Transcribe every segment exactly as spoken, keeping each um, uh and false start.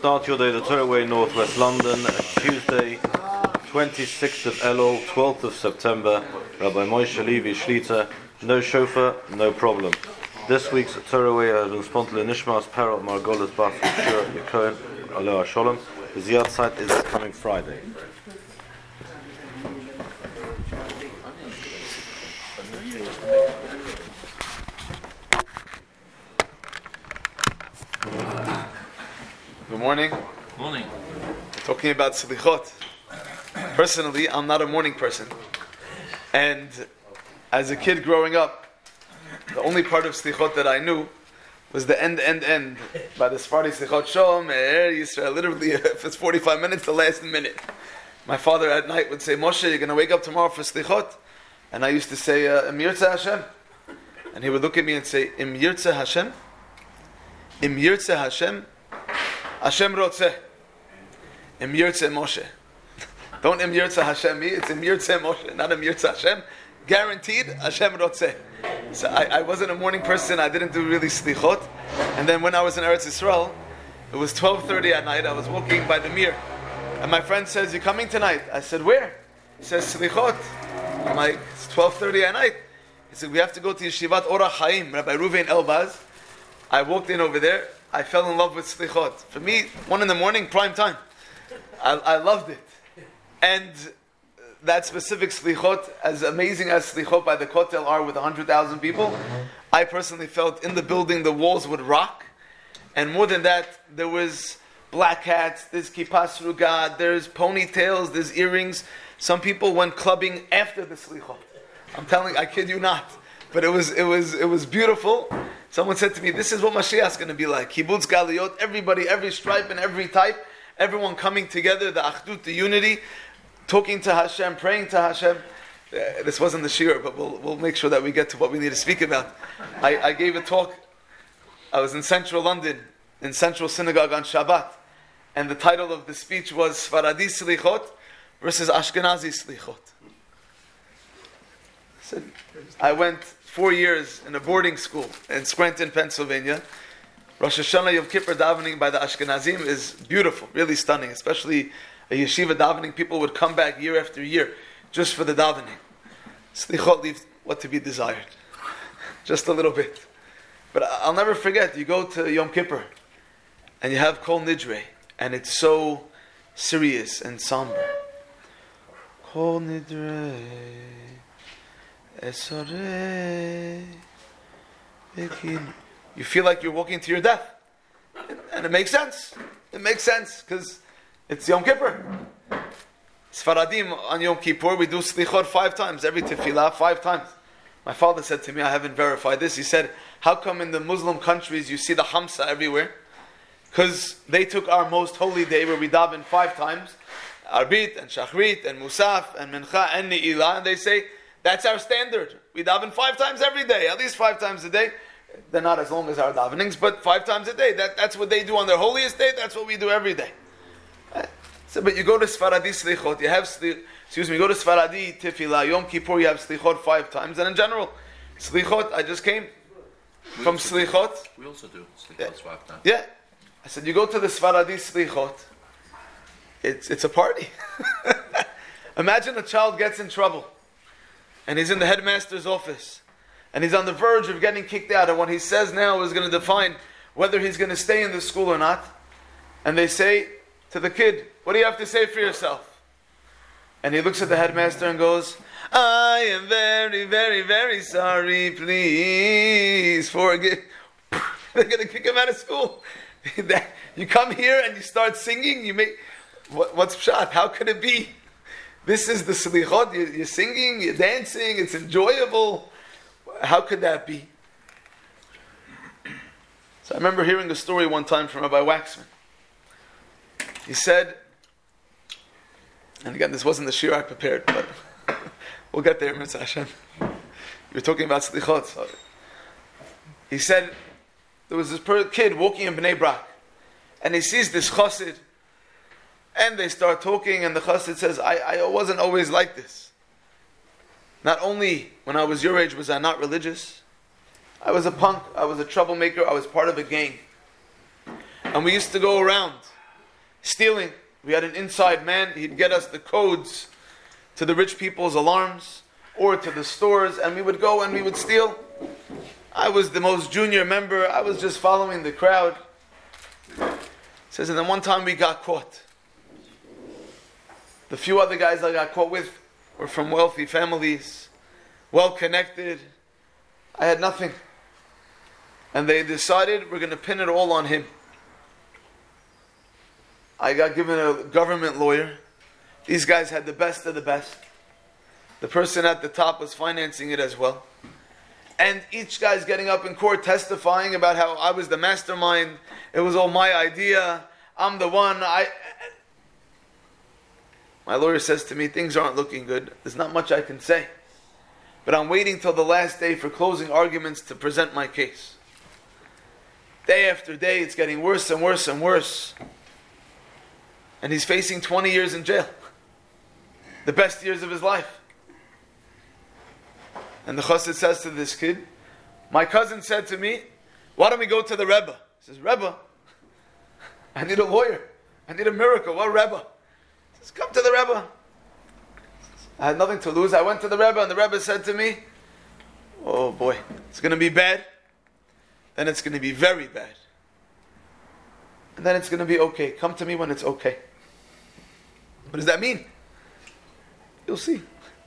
Start your day the Torah Way, Northwest London, Tuesday, twenty-sixth of Elul, twelfth of September. Rabbi Moshe Levi Shlita. No chauffeur, no problem. This week's Torah Way has been sponsored in Nishmas Parol Margolis Bas Shira Yekohen Aleh Shalom. The Ziyad site is coming Friday. Good morning. Morning. We're talking about slichot. Personally, I'm not a morning person. And as a kid growing up, the only part of slichot that I knew was the end, end, end by the Sephardi slichot Shom, Er Yisrael. Literally, if it's forty-five minutes, the last minute. My father at night would say, Moshe, you're going to wake up tomorrow for slichot? And I used to say, Im Yirtzeh Hashem. And he would look at me and say, Im Yirtzeh Hashem? Im Yirtzeh Hashem? Hashem Rotzeh. Im Yirtzeh Moshe. Don't Im Yirtzeh Hashem me, it's Im Yirtzeh Moshe, not Im Yirtzeh Hashem. Guaranteed, Hashem Rotzeh. So I, I wasn't a morning person, I didn't do really slichot. And then when I was in Eretz Yisrael, it was twelve thirty at night, I was walking by the Mir. And my friend says, you coming tonight? I said, where? He says, slichot. I'm like, it's twelve thirty at night. He said, we have to go to Yeshivat Orach Chaim, Rabbi Ruvain Elbaz. I walked in over there. I fell in love with slichot. For me, one in the morning, prime time. I, I loved it. And that specific slichot, as amazing as slichot by the Kotel are with one hundred thousand people, I personally felt in the building the walls would rock. And more than that, there was black hats, there's kippas rugad, there's ponytails, there's earrings. Some people went clubbing after the slichot. I'm telling, I kid you not. But it was, it was, it was beautiful. Someone said to me, this is what Mashiach is going to be like. Kibbutz Galiyot, everybody, every stripe and every type, everyone coming together, the achdut, the unity, talking to Hashem, praying to Hashem. Uh, this wasn't the shiur, but we'll, we'll make sure that we get to what we need to speak about. I, I gave a talk. I was in central London, in Central Synagogue on Shabbat, and the title of the speech was Sfaradi Slichot versus Ashkenazi Slichot. I said, I went four years in a boarding school in Scranton, Pennsylvania. Rosh Hashanah Yom Kippur davening by the Ashkenazim is beautiful, really stunning, especially a yeshiva davening. People would come back year after year just for the davening. Slichot leaves what to be desired. Just a little bit. But I'll never forget, you go to Yom Kippur and you have Kol Nidre and it's so serious and somber. Kol Nidre Esore. You feel like you're walking to your death. And it makes sense. It makes sense because it's Yom Kippur. Sfaradim on Yom Kippur, we do slichot five times, every tefillah, five times. My father said to me, I haven't verified this, he said, how come in the Muslim countries you see the Hamsa everywhere? Because they took our most holy day where we daven five times, Arbit and Shachrit and Musaf and Mincha and Ni'ilah, and they say, that's our standard. We daven five times every day, at least five times a day. They're not as long as our davenings, but five times a day. That, that's what they do on their holiest day, that's what we do every day. So, but you go to Sfaradi Slichot, you have, excuse me, you go to Sfaradi Tefillah, Yom Kippur, you have Slichot five times, and in general, Slichot, I just came we from Slichot. We also do Slichot yeah. five times. Yeah. I said, you go to the Sfaradi Slichot, it's, it's a party. Imagine a child gets in trouble, and he's in the headmaster's office, and he's on the verge of getting kicked out, and what he says now is going to define whether he's going to stay in the school or not. And they say to the kid, what do you have to say for yourself? And he looks at the headmaster and goes, I am very, very, very sorry, please forgive. They're going to kick him out of school. You come here and you start singing, you make, what, what's pshat? How could it be? This is the slichot, you're, you're singing, you're dancing, it's enjoyable. How could that be? So I remember hearing a story one time from Rabbi Waxman. He said, and again, this wasn't the shiur I prepared, but we'll get there, Mitzvah Hashem. You were talking about slichot. So he said, there was this kid walking in Bnei Brak, and he sees this chassid, and they start talking, and the chassid says, I, I wasn't always like this. Not only when I was your age was I not religious, I was a punk, I was a troublemaker, I was part of a gang. And we used to go around stealing. We had an inside man. He'd get us the codes to the rich people's alarms or to the stores, and we would go and we would steal. I was the most junior member. I was just following the crowd. It says, and then one time we got caught. The few other guys I got caught with were from wealthy families, well connected. I had nothing. And they decided we're going to pin it all on him. I got given a government lawyer. These guys had the best of the best. The person at the top was financing it as well. And each guy's getting up in court testifying about how I was the mastermind. It was all my idea. I'm the one. I. My lawyer says to me, things aren't looking good. There's not much I can say. But I'm waiting till the last day for closing arguments to present my case. Day after day, it's getting worse and worse and worse. And he's facing twenty years in jail. The best years of his life. And the chassid says to this kid, my cousin said to me, why don't we go to the Rebbe? He says, Rebbe, I need a lawyer. I need a miracle. What Rebbe? He says, come to the Rebbe. I had nothing to lose. I went to the Rebbe and the Rebbe said to me, oh boy, it's going to be bad. Then it's going to be very bad. And then it's going to be okay. Come to me when it's okay. What does that mean? You'll see.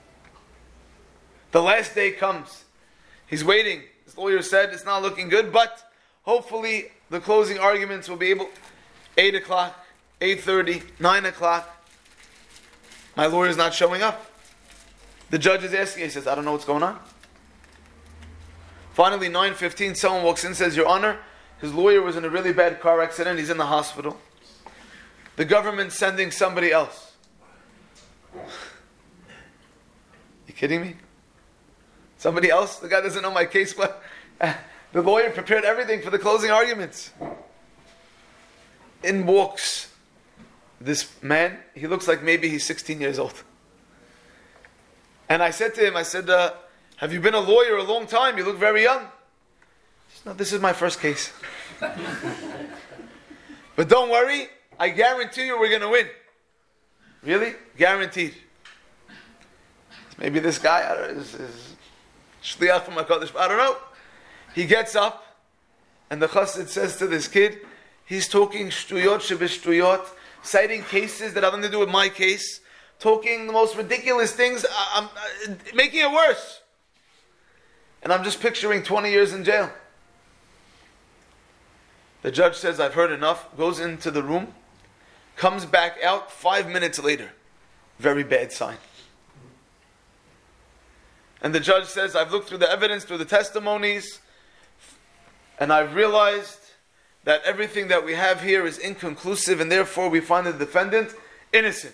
The last day comes. He's waiting. His lawyer said it's not looking good, but hopefully the closing arguments will be able. eight o'clock, eight thirty, nine o'clock. My lawyer's not showing up. The judge is asking. He says, I don't know what's going on. Finally, nine fifteen, someone walks in and says, Your Honor, his lawyer was in a really bad car accident. He's in the hospital. The government's sending somebody else. You kidding me? Somebody else? The guy doesn't know my case, but uh, the lawyer prepared everything for the closing arguments. In walks this man. He looks like maybe he's sixteen years old. And I said to him, I said, uh, have you been a lawyer a long time? You look very young. He said, no, this is my first case. But don't worry, I guarantee you we're going to win. Really? Guaranteed. Maybe this guy is, is shliach from HaKadosh. I don't know. He gets up, and the chassid says to this kid, he's talking shtuyot shebeshtuyot, citing cases that have nothing to do with my case, talking the most ridiculous things, I'm, I'm making it worse. And I'm just picturing twenty years in jail. The judge says, I've heard enough, goes into the room, comes back out five minutes later. Very bad sign. And the judge says, I've looked through the evidence, through the testimonies, and I've realized that everything that we have here is inconclusive, and therefore we find the defendant innocent.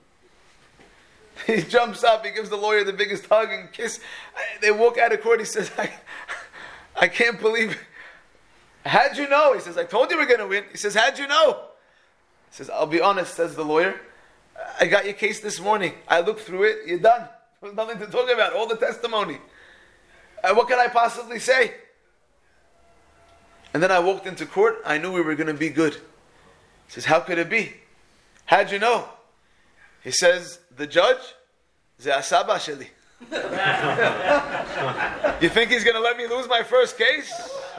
He jumps up, he gives the lawyer the biggest hug and kiss. They walk out of court, he says, I, I can't believe it. How'd you know? He says, I told you we're going to win. He says, how'd you know? He says, I'll be honest, says the lawyer. I got your case this morning. I looked through it, you're done. There's nothing to talk about, all the testimony. Uh, what can I possibly say? And then I walked into court, I knew we were going to be good. He says, how could it be? How'd you know? He says, the judge, ze asaba sheli. You think he's going to let me lose my first case?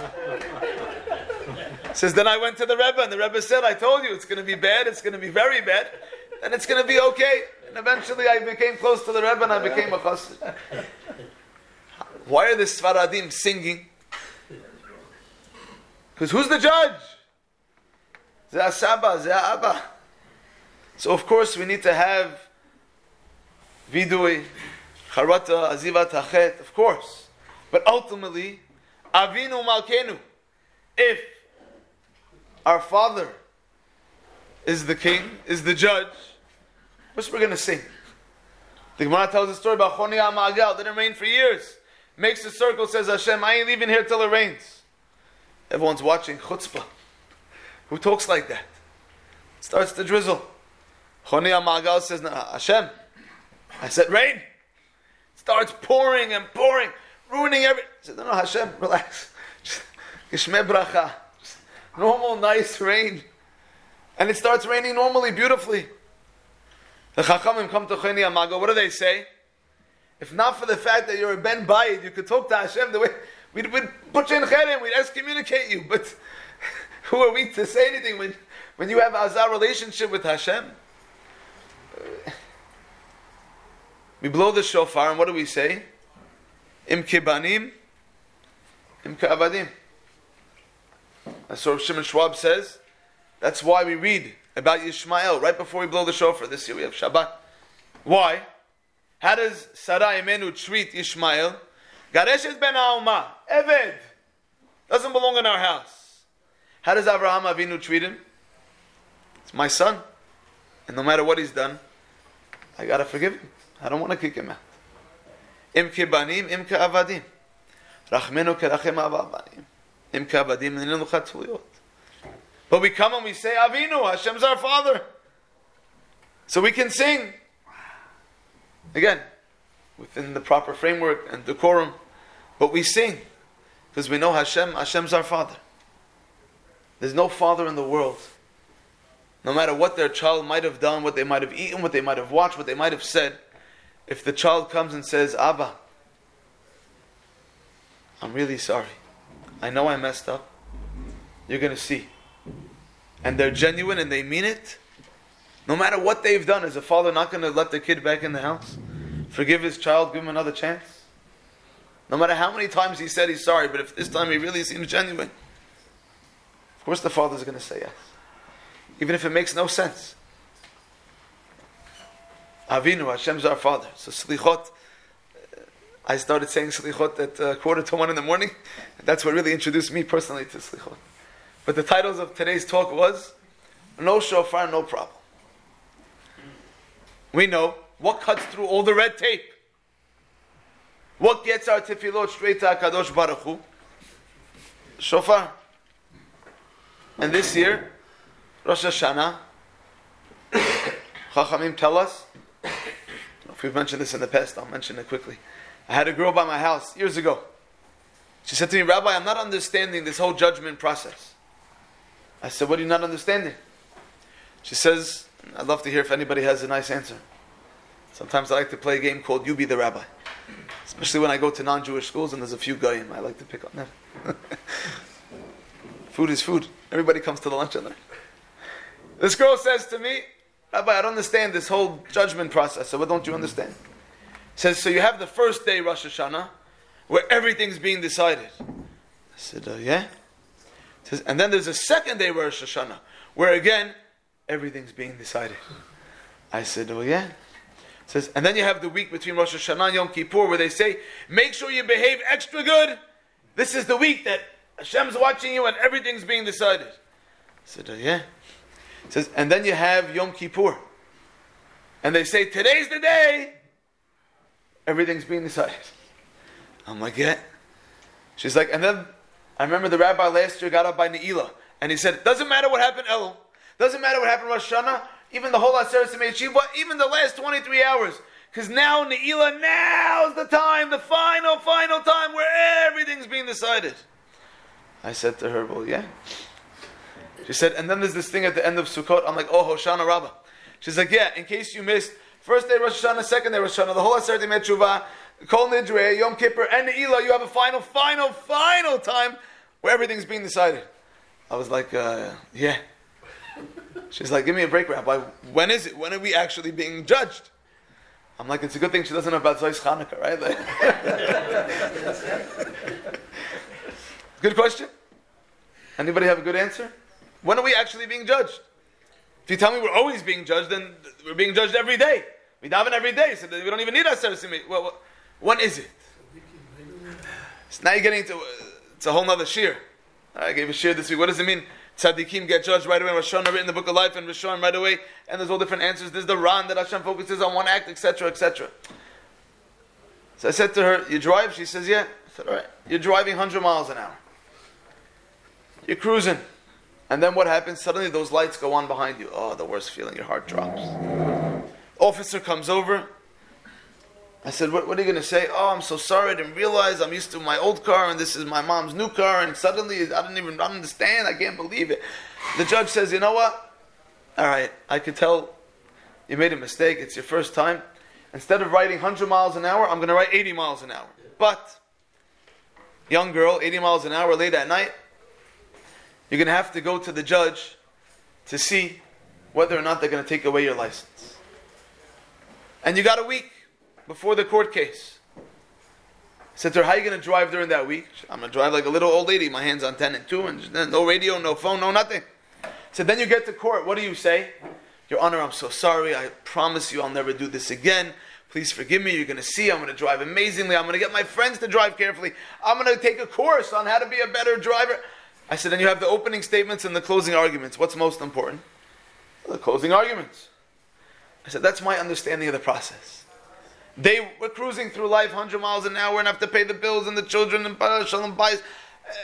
He says, then I went to the Rebbe, and the Rebbe said, I told you, it's going to be bad, it's going to be very bad, and it's going to be okay. And eventually I became close to the Rebbe, and I became a chassid. Why are the Sfaradim singing? Because who's the judge? Ze asaba, ze abba. So of course we need to have vidui, charata, azivat hachet, of course. But ultimately, avinu malkenu. If our Father is the king, is the judge, what's we're going to sing? The Gemara tells a story about Choni HaMa'agal. Didn't rain for years. Makes a circle, says Hashem, I ain't leaving here till it rains. Everyone's watching chutzpah. Who talks like that? Starts to drizzle. Choni HaMa'agal says, no, Hashem, I said rain. Starts pouring and pouring, ruining everything. I said, no, no, Hashem, relax. Geshmei bracha. Normal, nice rain. And it starts raining normally, beautifully. The Chachamim come to Choni Amago. What do they say? If not for the fact that you're a Ben Bayit, you could talk to Hashem the way we'd, we'd put you in Cherem, we'd excommunicate you. But who are we to say anything when, when you have a Azar relationship with Hashem? We blow the shofar, and what do we say? Im kibanim, im ka'avadim. That's what Shimon Schwab says. That's why we read about Yishmael right before we blow the shofar. This year we have Shabbat. Why? How does Sarah Imenu treat Yishmael? Gareshet ben ha'oma, Eved, doesn't belong in our house. How does Avraham Avinu treat him? It's my son, and no matter what he's done, I gotta forgive him. I don't want to kick him out. Im kibanim, im ka'avadim. Rachmenu kerachem avabanim. Im ka'avadim, ninu chatuliyot. But we come and we say, Avinu, Hashem's our Father. So we can sing. Again, within the proper framework and decorum. But we sing. Because we know Hashem, Hashem's our Father. There's no father in the world. No matter what their child might have done, what they might have eaten, what they might have watched, what they might have said, if the child comes and says, Abba, I'm really sorry. I know I messed up. You're going to see. And they're genuine and they mean it. No matter what they've done, is a father not going to let the kid back in the house? Forgive his child, give him another chance? No matter how many times he said he's sorry, but if this time he really seems genuine, of course the father's going to say yes. Even if it makes no sense. Avinu, Hashem's our Father. So Slichot, I started saying Slichot at uh, quarter to one in the morning. That's what really introduced me personally to Slichot. But the titles of today's talk was, no shofar, no problem. We know what cuts through all the red tape. What gets our tefillot straight to HaKadosh Baruch Hu? Shofar. And this year, Rosh Hashanah, Chachamim tell us, I don't know if we've mentioned this in the past, I'll mention it quickly. I had a girl by my house years ago. She said to me, Rabbi, I'm not understanding this whole judgment process. I said, what are you not understanding? She says, I'd love to hear if anybody has a nice answer. Sometimes I like to play a game called You Be the Rabbi. Especially when I go to non-Jewish schools and there's a few goyim. I like to pick on them. Food is food. Everybody comes to the lunch on there. This girl says to me, Rabbi, I don't understand this whole judgment process. So what don't you understand? Says, so you have the first day Rosh Hashanah, where everything's being decided. I said, uh, yeah. Says, and then there's a second day Rosh Hashanah, where again, everything's being decided. I said, oh yeah. Says, and then you have the week between Rosh Hashanah and Yom Kippur, where they say, make sure you behave extra good. This is the week that Hashem's watching you and everything's being decided. I said, oh yeah. Says, and then you have Yom Kippur. And they say, today's the day. Everything's being decided. I'm like, yeah. She's like, and then I remember the rabbi last year got up by Ne'ilah. And he said, doesn't matter what happened Elul. Doesn't matter what happened Rosh Hashanah. Even the whole Aseret Simei Shiva. Even the last twenty-three hours. Because now Ne'ilah, now's the time. The final, final time where everything's being decided. I said to her, well, yeah. She said, and then there's this thing at the end of Sukkot. I'm like, oh, Hoshana Rabbah. She's like, yeah, in case you missed, first day Rosh Hashanah, second day Rosh Hashanah, the whole Aseret Yemei Teshuvah, Kol Nidre, Yom Kippur, and Ne'ilah, you have a final, final, final time where everything's being decided. I was like, uh, yeah. She's like, give me a break, Rabbi. When is it? When are we actually being judged? I'm like, it's a good thing she doesn't know about Zois Chanukah, right? Like, good question. Anybody have a good answer? When are we actually being judged? If you tell me we're always being judged, then we're being judged every day. We daven every day, so we don't even need our service. Well, when is it? So now you're getting to, it's a whole nother shir. I gave a shir this week. What does it mean? Tzaddikim get judged right away. Rosh Hashanah written in the book of life, and Rosh Hashanah right away. And there's all different answers. There's the Ran that Hashem focuses on one act, et cetera, et cetera. So I said to her, you drive? She says, yeah. I said, all right. You're driving one hundred miles an hour. You're cruising. And then what happens? Suddenly those lights go on behind you. Oh, the worst feeling. Your heart drops. Officer comes over. I said, what, what are you going to say? Oh, I'm so sorry. I didn't realize. I'm used to my old car, and this is my mom's new car. And suddenly, I didn't even I don't understand. I can't believe it. The judge says, you know what? all right, I could tell you made a mistake. It's your first time. Instead of writing one hundred miles an hour, I'm going to write eighty miles an hour. But, young girl, eighty miles an hour late at night, you're going to have to go to the judge to see whether or not they're going to take away your license. And you got a week before the court case. I said to her, how are you going to drive during that week? Said, I'm going to drive like a little old lady, my hands on ten and two, and no radio, no phone, no nothing. So then you get to court, what do you say? Your Honor, I'm so sorry, I promise you I'll never do this again. Please forgive me, you're going to see, I'm going to drive amazingly, I'm going to get my friends to drive carefully, I'm going to take a course on how to be a better driver. I said, then you have the opening statements and the closing arguments. What's most important? The closing arguments. I said, that's my understanding of the process. They were cruising through life one hundred miles an hour and have to pay the bills and the children and shalom bayis. Uh,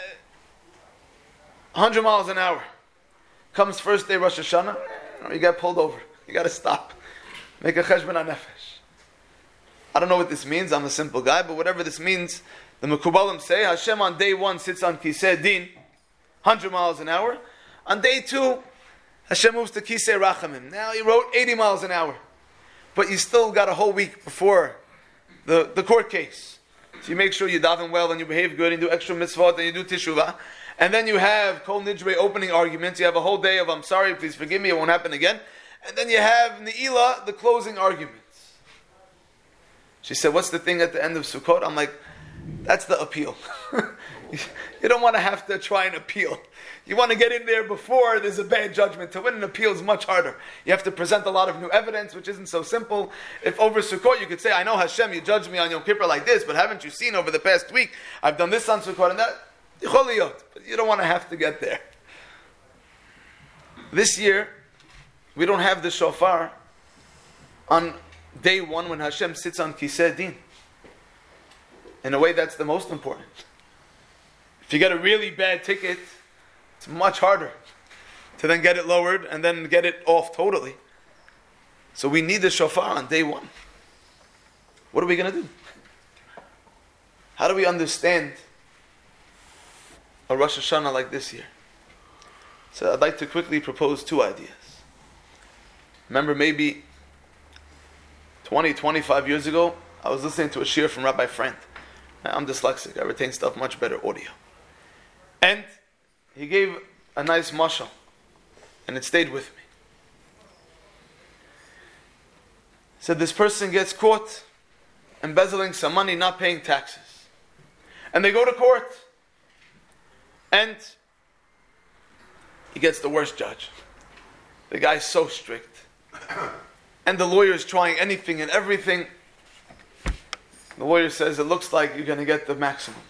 one hundred miles an hour. Comes first day Rosh Hashanah, you get pulled over. You got to stop. Make a cheshbon hanefesh. I don't know what this means. I'm a simple guy, but whatever this means, the Mekubalim say Hashem on day one sits on Kisei Din, one hundred miles an hour. On day two, Hashem moves to Kisei Rachamim. Now he wrote eighty miles an hour, but you still got a whole week before the, the court case. So you make sure you daven well and you behave good and you do extra mitzvot and you do teshuvah. And then you have Kol Nidre opening arguments. You have a whole day of I'm sorry, please forgive me, it won't happen again. And then you have Ne'ilah, the closing arguments. She said, what's the thing at the end of Sukkot? I'm like, that's the appeal. You don't want to have to try and appeal. You want to get in there before there's a bad judgment. To win an appeal is much harder. You have to present a lot of new evidence, which isn't so simple. If over Sukkot you could say, I know Hashem, you judged me on Yom Kippur like this, but haven't you seen over the past week, I've done this on Sukkot and that? But you don't want to have to get there. This year, we don't have the shofar on day one when Hashem sits on Kisei Din. In a way, that's the most important. If you get a really bad ticket, it's much harder to then get it lowered and then get it off totally. So we need the shofar on day one. What are we going to do? How do we understand a Rosh Hashanah like this year? So I'd like to quickly propose two ideas. Remember, maybe twenty, twenty-five years ago, I was listening to a shir from Rabbi Friend. I'm dyslexic, I retain stuff much better audio. And he gave a nice mashal, and it stayed with me. He said this person gets caught embezzling some money, not paying taxes. And they go to court. And he gets the worst judge. The guy's so strict. And the lawyer's trying anything and everything. The lawyer says, it looks like you're going to get the maximum.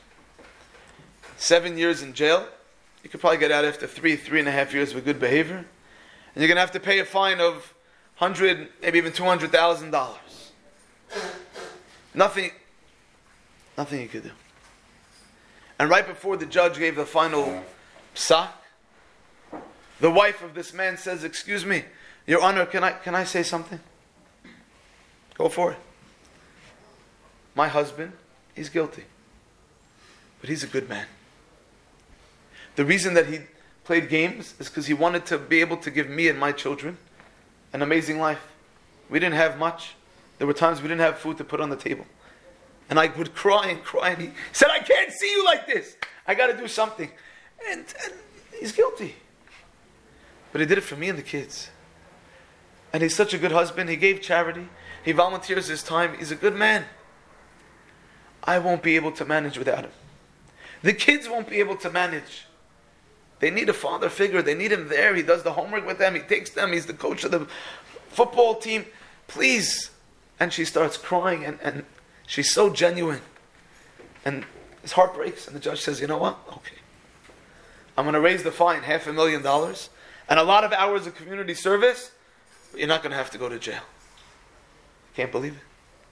Seven years in jail. You could probably get out after three, three and a half years with good behavior. And you're going to have to pay a fine of one hundred, maybe even two hundred thousand dollars. Nothing, nothing you could do. And right before the judge gave the final psak, the wife of this man says, excuse me, Your Honor, can I can I say something? Go for it. My husband, he's guilty. But he's a good man. The reason that he played games is because he wanted to be able to give me and my children an amazing life. We didn't have much. There were times we didn't have food to put on the table. And I would cry and cry. And he said, I can't see you like this. I got to do something. And, and he's guilty. But he did it for me and the kids. And he's such a good husband. He gave charity. He volunteers his time. He's a good man. I won't be able to manage without him. The kids won't be able to manage. They need a father figure. They need him there. He does the homework with them. He takes them. He's the coach of the football team. Please. And she starts crying. And, and she's so genuine. And his heart breaks. And the judge says, you know what? Okay. I'm going to raise the fine half a million dollars. And a lot of hours of community service. But you're not going to have to go to jail. Can't believe it.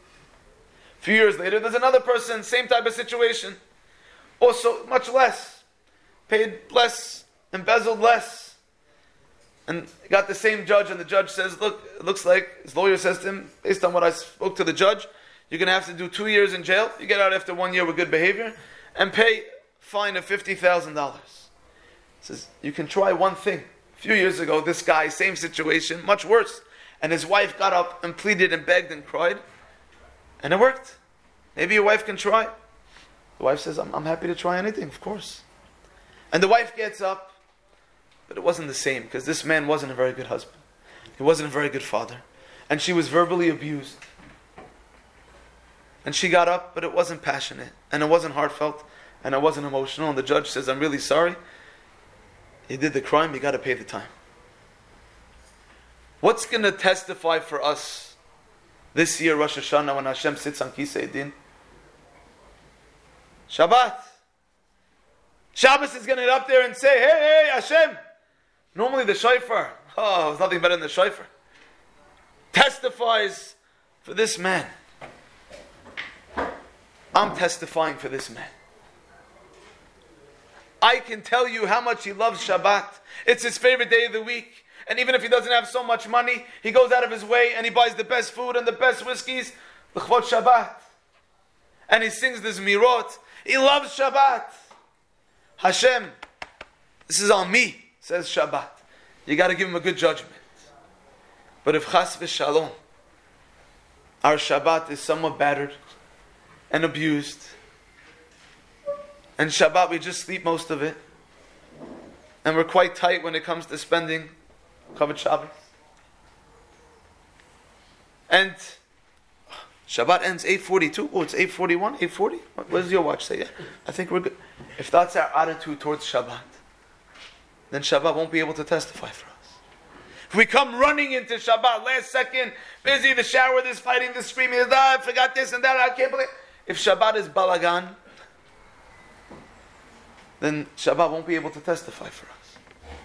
A few years later, there's another person, same type of situation. Also, much less. Paid less, embezzled less. And got the same judge, and the judge says, look, it looks like, his lawyer says to him, based on what I spoke to the judge, you're going to have to do two years in jail. You get out after one year with good behavior, and pay a fine of fifty thousand dollars. He says, you can try one thing. A few years ago, this guy, same situation, much worse. And his wife got up and pleaded and begged and cried. And it worked. Maybe your wife can try. The wife says, I'm, I'm happy to try anything, of course. And the wife gets up. But it wasn't the same, because this man wasn't a very good husband. He wasn't a very good father. And she was verbally abused. And she got up, but it wasn't passionate. And it wasn't heartfelt. And it wasn't emotional. And the judge says, I'm really sorry. You did the crime, you got to pay the time. What's going to testify for us this year, Rosh Hashanah, when Hashem sits on Kisei Din? Shabbat. Shabbos is going to get up there and say, hey, hey, Hashem. Normally the shofar, oh, there's nothing better than the shofar, testifies for this man. I'm testifying for this man. I can tell you how much he loves Shabbat. It's his favorite day of the week. And even if he doesn't have so much money, he goes out of his way and he buys the best food and the best whiskeys, l'chvot Shabbat. And he sings this mirot. He loves Shabbat. Hashem, this is on me, says Shabbat. You got to give him a good judgment. But if chas v'shalom, our Shabbat is somewhat battered and abused, and Shabbat we just sleep most of it, and we're quite tight when it comes to spending Kavod Shabbos, and Shabbat ends eight forty-two. Oh, it's eight forty-one, eight forty? What, what does your watch say? Yeah, I think we're good. If that's our attitude towards Shabbat, then Shabbat won't be able to testify for us. If we come running into Shabbat, last second, busy, the shower, this fighting, this screaming, ah, I forgot this and that, I can't believe. If Shabbat is balagan, then Shabbat won't be able to testify for us.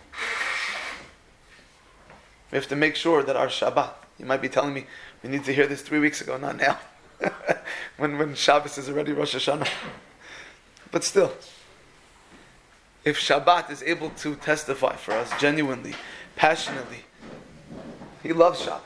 We have to make sure that our Shabbat, you might be telling me, we need to hear this three weeks ago, not now. when, when Shabbos is already Rosh Hashanah. But still, if Shabbat is able to testify for us genuinely, passionately, he loves Shabbos,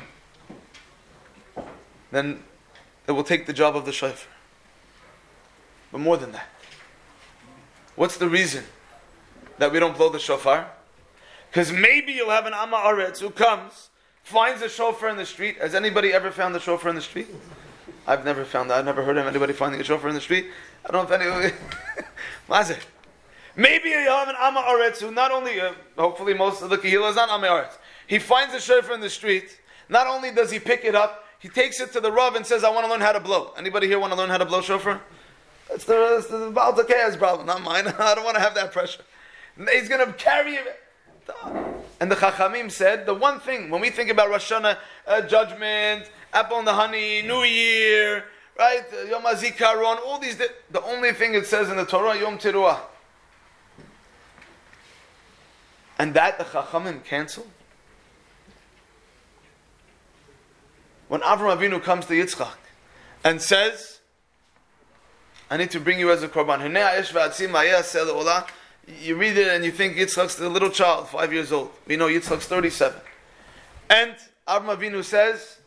then it will take the job of the shofar. But more than that, what's the reason that we don't blow the shofar? Because maybe you'll have an Amma Aretz who comes, finds a shofar in the street. Has anybody ever found a shofar in the street? I've never found that. I've never heard of anybody finding a shofar in the street. I don't know if anybody... Mazir. Maybe you have an Amma Aretz who not only, uh, hopefully most of the Kehillah is not Amma Aretz. He finds a shofar in the street. Not only does he pick it up, he takes it to the Rav and says, I want to learn how to blow. Anybody here want to learn how to blow shofar? That's the, that's the Baal Takei's problem, not mine. I don't want to have that pressure. He's going to carry it. And the Chachamim said, the one thing, when we think about Rosh Hashanah, uh, judgment, apple and the honey, New Year, right, Yom HaZikaron, all these, the, the only thing it says in the Torah, Yom Teruah. And that the Chachamim cancel. When Avram Avinu comes to Yitzchak and says, I need to bring you as a korban. You read it and you think Yitzchak's a little child, five years old. We know Yitzchak's thirty-seven. And Avram Avinu says,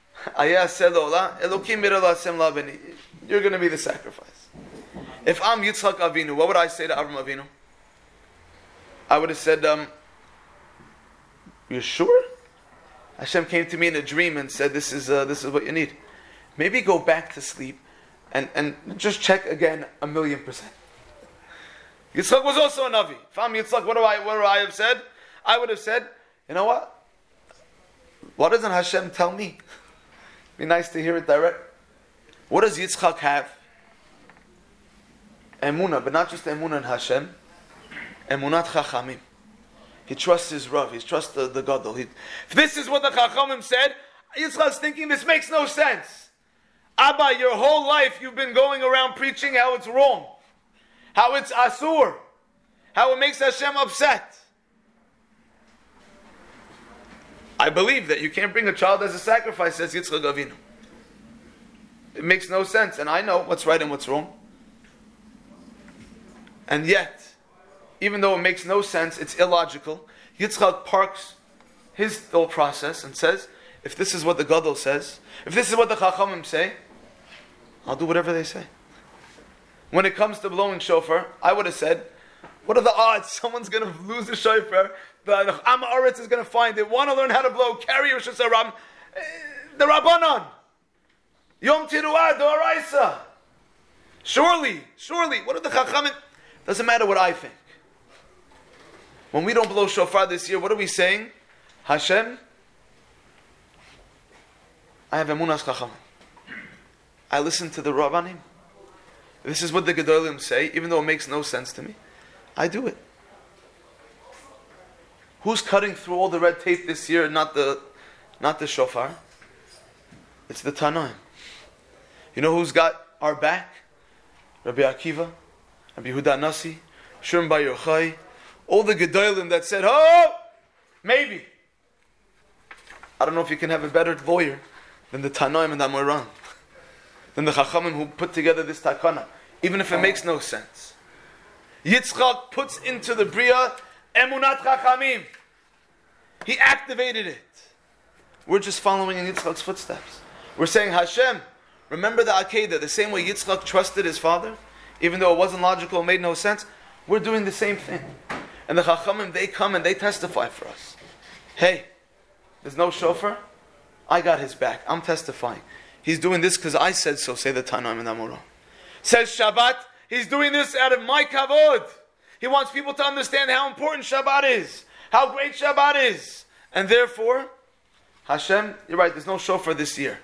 you're going to be the sacrifice. If I'm Yitzchak Avinu, what would I say to Avram Avinu? I would have said, um, you're sure? Hashem came to me in a dream and said, this is uh, this is what you need. Maybe go back to sleep and, and just check again a million percent. Yitzchak was also a Navi. If I'm Yitzchak, what do I, what do I have said? I would have said, you know what? What doesn't Hashem tell me? Be nice to hear it direct. What does Yitzchak have? Emunah, but not just Emunah in Hashem. Emunat Chachamim. He trusts his Rav. He trusts the, the Gadol. He, if this is what the Chachamim said, Yitzchak's thinking this makes no sense. Abba, your whole life you've been going around preaching how it's wrong, how it's asur, how it makes Hashem upset. I believe that you can't bring a child as a sacrifice, says Yitzchak Avinu. It makes no sense, and I know what's right and what's wrong. And yet, even though it makes no sense, it's illogical, Yitzchak parks his thought process and says, if this is what the Gadol says, if this is what the Chachamim say, I'll do whatever they say. When it comes to blowing shofar, I would have said, what are the odds someone's going to lose a shofar the, the Am Haaretz is going to find it. Want to learn how to blow? Carry Rosh Hashanah. The Rabbanon. Yom Teruah, D'Oraisa. Surely, surely. What are the Chachamim? Doesn't matter what I think. When we don't blow shofar this year, what are we saying? Hashem, I have emunas Chachamim. I listen to the Rabbanim. This is what the Gedolim say, even though it makes no sense to me. I do it. Who's cutting through all the red tape this year, not the, not the shofar? It's the Tanaim. You know who's got our back? Rabbi Akiva, Rabbi Yehuda Nasi, Shurm Bar Yochai, all the Gedolim that said, oh, maybe. I don't know if you can have a better lawyer than the Tanaim and the Amoran, than the Chachamim who put together this takana, even if it makes no sense. Yitzchak puts into the Bria Emunat Chachamim. He activated it. We're just following in Yitzchak's footsteps. We're saying, Hashem, remember the Akedah, the same way Yitzchak trusted his father, even though it wasn't logical, it made no sense. We're doing the same thing. And the Chachamim, they come and they testify for us. Hey, there's no shofar? I got his back. I'm testifying. He's doing this because I said so, say the Tanaim and Amoram. Says Shabbat, he's doing this out of my kavod. He wants people to understand how important Shabbat is, how great Shabbat is. And therefore, Hashem, you're right, there's no shofar this year.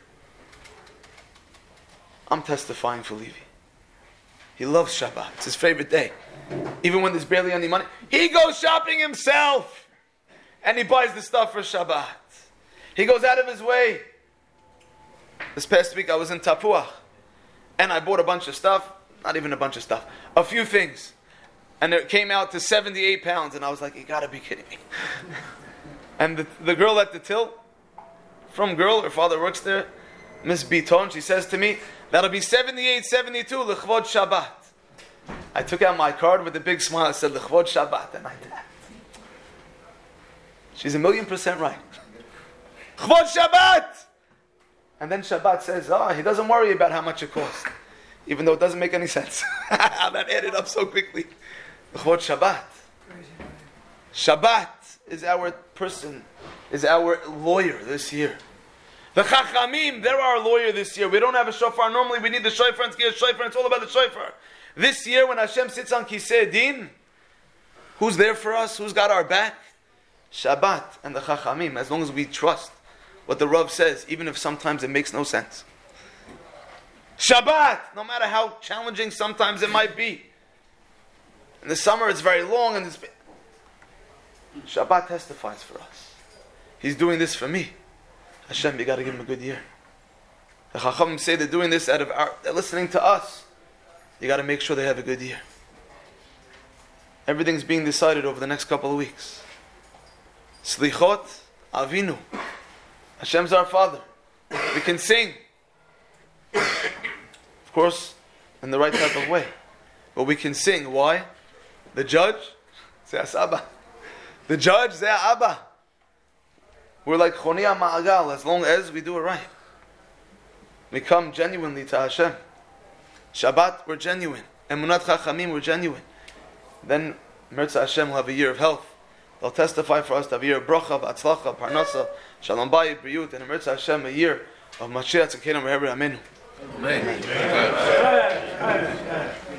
I'm testifying for Levi. He loves Shabbat. It's his favorite day. Even when there's barely any money, he goes shopping himself. And he buys the stuff for Shabbat. He goes out of his way. This past week I was in Tapuach. And I bought a bunch of stuff. Not even a bunch of stuff. A few things. And it came out to seventy-eight pounds. And I was like, you gotta be kidding me. And the, the girl at the till, from girl, her father works there, Miss Biton, she says to me, that'll be seventy-eight seventy-two, L'chvod Shabbat. I took out my card with a big smile. I said, L'chvod Shabbat. And I did. She's a million percent right. L'chvod Shabbat! And then Shabbat says, oh, he doesn't worry about how much it costs. Even though it doesn't make any sense. That added up so quickly. L'chvod Shabbat. Shabbat is our person, is our lawyer this year. The Chachamim, they're our lawyer this year. We don't have a shofar. Normally we need the shofar and get a shofar. It's all about the shofar. This year when Hashem sits on Kisei Din, who's there for us? Who's got our back? Shabbat and the Chachamim, as long as we trust what the Rav says, even if sometimes it makes no sense. Shabbat, no matter how challenging sometimes it might be. In the summer it's very long and it's... Shabbat testifies for us. He's doing this for me. Hashem, you got to give him a good year. The Chachamim say they're doing this out of our, they're listening to us. You got to make sure they have a good year. Everything's being decided over the next couple of weeks. Slichot Avinu. Hashem's our Father. We can sing. Of course, in the right type of way. But we can sing. Why? The judge, Ze'as Abba. The judge, Ze'as Abba. We're like Chonia Ma'agal as long as we do it right. We come genuinely to Hashem. Shabbat, we're genuine. Emunat Chachamim, we're genuine. Then Mirza Hashem will have a year of health. They'll testify for us to have a year of bracha, atzlacha, parnasa, shalom bayit, briyut, and Mirza Hashem a year of Mashiach Tzidkenu Meher Amenu. Amen.